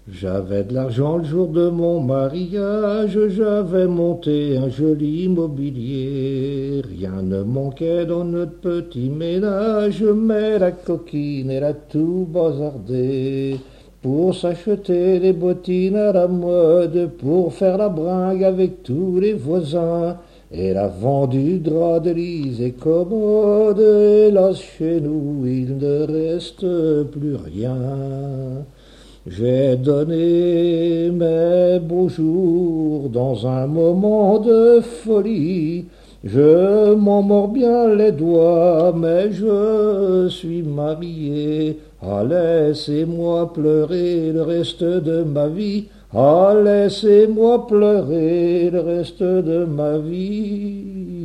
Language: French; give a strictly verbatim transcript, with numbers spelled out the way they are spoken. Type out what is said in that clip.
J'avais de l'argent le jour de mon mariage, j'avais monté un joli mobilier. Rien ne manquait dans notre petit ménage, mais la coquine, elle a tout bazardé. Pour s'acheter des bottines à la mode, pour faire la bringue avec tous les voisins. Elle a vendu drap de lit et commode, hélas chez nous il ne reste plus rien. J'ai donné mes beaux jours dans un moment de folie. Je m'en mords bien les doigts, mais je suis marié. Ah, laissez-moi pleurer le reste de ma vie. Ah, laissez-moi pleurer le reste de ma vie.